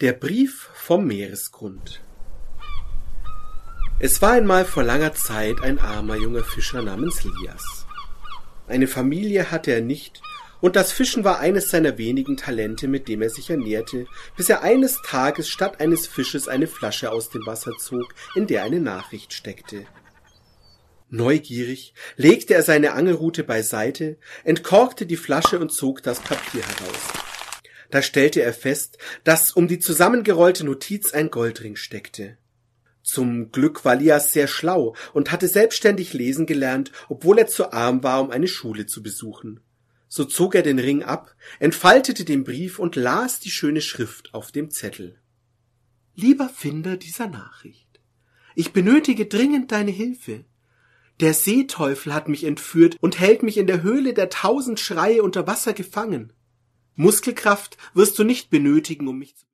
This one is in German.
Der Brief vom Meeresgrund. Es war einmal vor langer Zeit ein armer junger Fischer namens Lias. Eine Familie hatte er nicht, und das Fischen war eines seiner wenigen Talente, mit dem er sich ernährte, bis er eines Tages statt eines Fisches eine Flasche aus dem Wasser zog, in der eine Nachricht steckte. Neugierig legte er seine Angelrute beiseite, entkorkte die Flasche und zog das Papier heraus. Da stellte er fest, dass um die zusammengerollte Notiz ein Goldring steckte. Zum Glück war Lias sehr schlau und hatte selbstständig lesen gelernt, obwohl er zu arm war, um eine Schule zu besuchen. So zog er den Ring ab, entfaltete den Brief und las die schöne Schrift auf dem Zettel. Lieber Finder dieser Nachricht, ich benötige dringend deine Hilfe. Der Seeteufel hat mich entführt und hält mich in der Höhle der 1000 Schreie unter Wasser gefangen. Muskelkraft wirst du nicht benötigen, um mich zu